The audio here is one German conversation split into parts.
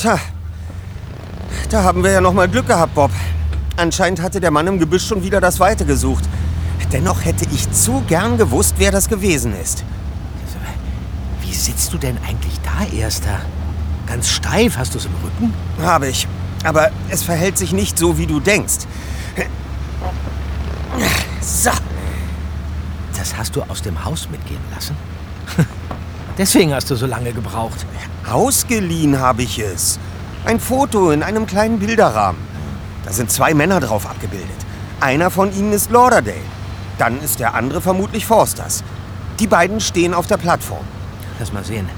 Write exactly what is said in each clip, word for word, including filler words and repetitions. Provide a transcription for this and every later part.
Tja, da haben wir ja noch mal Glück gehabt, Bob. Anscheinend hatte der Mann im Gebüsch schon wieder das Weite gesucht. Dennoch hätte ich zu gern gewusst, wer das gewesen ist. Wie sitzt du denn eigentlich da, Erster? Ganz steif, hast du es im Rücken? Habe ich. Aber es verhält sich nicht so, wie du denkst. So. Das hast du aus dem Haus mitgehen lassen? Deswegen hast du so lange gebraucht. Ausgeliehen habe ich es. Ein Foto in einem kleinen Bilderrahmen. Da sind zwei Männer drauf abgebildet. Einer von ihnen ist Lauderdale. Dann ist der andere vermutlich Forsters. Die beiden stehen auf der Plattform. Lass mal sehen.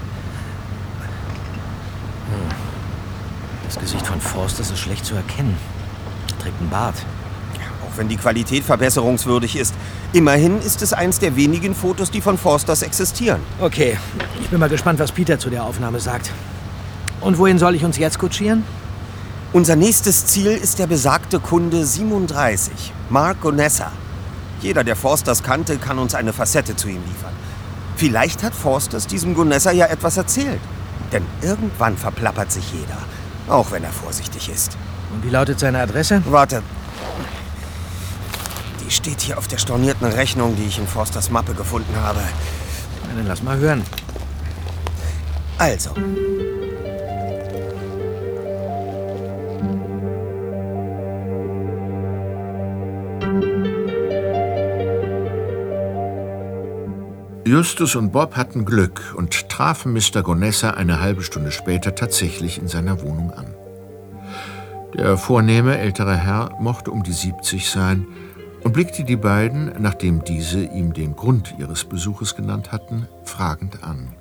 Hm. Das Gesicht von Forsters ist schlecht zu erkennen. Er trägt einen Bart. Auch wenn die Qualität verbesserungswürdig ist. Immerhin ist es eins der wenigen Fotos, die von Forsters existieren. Okay, ich bin mal gespannt, was Peter zu der Aufnahme sagt. Und wohin soll ich uns jetzt kutschieren? Unser nächstes Ziel ist der besagte Kunde siebenunddreißig, Mark Gonessa. Jeder, der Forsters kannte, kann uns eine Facette zu ihm liefern. Vielleicht hat Forsters diesem Gonessa ja etwas erzählt. Denn irgendwann verplappert sich jeder, auch wenn er vorsichtig ist. Und wie lautet seine Adresse? Warte. Die steht hier auf der stornierten Rechnung, die ich in Forsters Mappe gefunden habe. Na, dann lass mal hören. Also. Justus und Bob hatten Glück und trafen Mister Gonessa eine halbe Stunde später tatsächlich in seiner Wohnung an. Der vornehme ältere Herr mochte um die siebzig sein und blickte die beiden, nachdem diese ihm den Grund ihres Besuches genannt hatten, fragend an.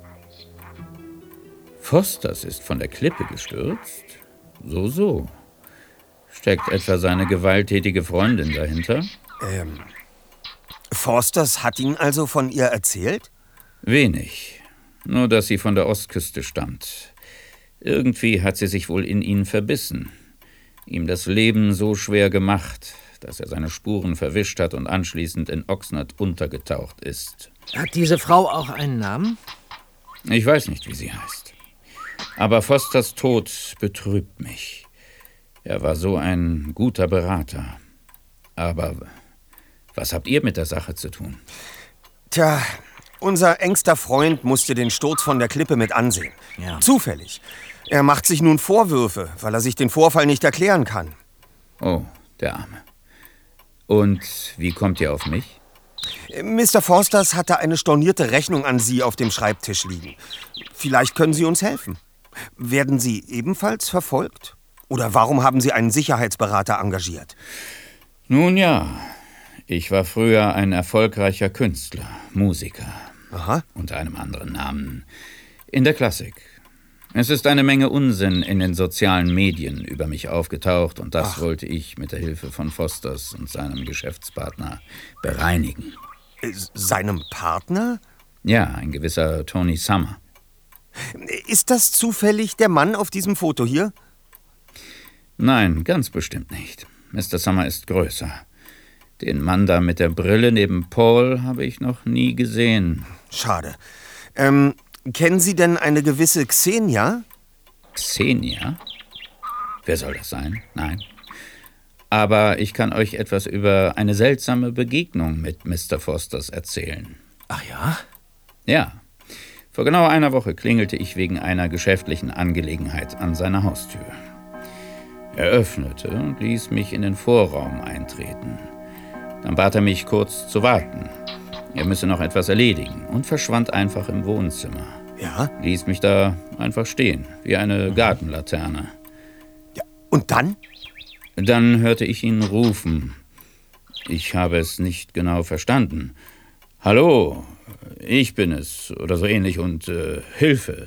Forsters ist von der Klippe gestürzt? So, so. Steckt etwa seine gewalttätige Freundin dahinter? Ähm, Forsters hat Ihnen also von ihr erzählt? Wenig. Nur, dass sie von der Ostküste stammt. Irgendwie hat sie sich wohl in ihn verbissen. Ihm das Leben so schwer gemacht, dass er seine Spuren verwischt hat und anschließend in Oxnard untergetaucht ist. Hat diese Frau auch einen Namen? Ich weiß nicht, wie sie heißt. Aber Forsters Tod betrübt mich. Er war so ein guter Berater. Aber was habt ihr mit der Sache zu tun? Tja, unser engster Freund musste den Sturz von der Klippe mit ansehen. Ja. Zufällig. Er macht sich nun Vorwürfe, weil er sich den Vorfall nicht erklären kann. Oh, der Arme. Und wie kommt ihr auf mich? Mister Forsters hatte eine stornierte Rechnung an Sie auf dem Schreibtisch liegen. Vielleicht können Sie uns helfen. Werden Sie ebenfalls verfolgt? Oder warum haben Sie einen Sicherheitsberater engagiert? Nun ja, ich war früher ein erfolgreicher Künstler, Musiker. Aha. Unter einem anderen Namen. In der Klassik. Es ist eine Menge Unsinn in den sozialen Medien über mich aufgetaucht und das Ach. wollte ich mit der Hilfe von Forsters und seinem Geschäftspartner bereinigen. Seinem Partner? Ja, ein gewisser Tony Summer. Ist das zufällig der Mann auf diesem Foto hier? Nein, ganz bestimmt nicht. Mister Summer ist größer. Den Mann da mit der Brille neben Paul habe ich noch nie gesehen. Schade. Ähm, kennen Sie denn eine gewisse Xenia? Xenia? Wer soll das sein? Nein. Aber ich kann euch etwas über eine seltsame Begegnung mit Mister Forsters erzählen. Ach ja? Ja. Vor genau einer Woche klingelte ich wegen einer geschäftlichen Angelegenheit an seiner Haustür. Er öffnete und ließ mich in den Vorraum eintreten. Dann bat er mich, kurz zu warten. Er müsse noch etwas erledigen und verschwand einfach im Wohnzimmer. Ja? Ließ mich da einfach stehen, wie eine Gartenlaterne. Ja, und dann? Dann hörte ich ihn rufen. Ich habe es nicht genau verstanden. Hallo, ich bin es oder so ähnlich und äh, Hilfe.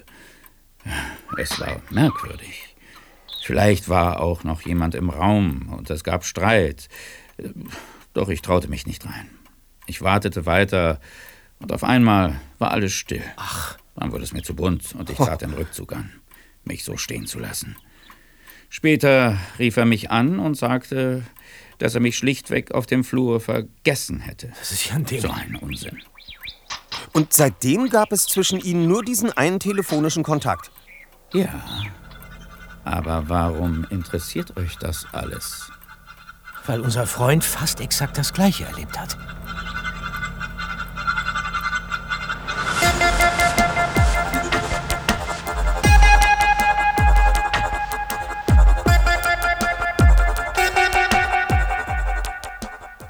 Es war merkwürdig. Vielleicht war auch noch jemand im Raum und es gab Streit. Doch ich traute mich nicht rein. Ich wartete weiter und auf einmal war alles still. Ach. Dann wurde es mir zu bunt und ich trat den Rückzug an, mich so stehen zu lassen. Später rief er mich an und sagte, dass er mich schlichtweg auf dem Flur vergessen hätte. Das ist ja ein Ding. So ein Unsinn. Und seitdem gab es zwischen Ihnen nur diesen einen telefonischen Kontakt? Ja. Aber warum interessiert euch das alles? Weil unser Freund fast exakt das Gleiche erlebt hat.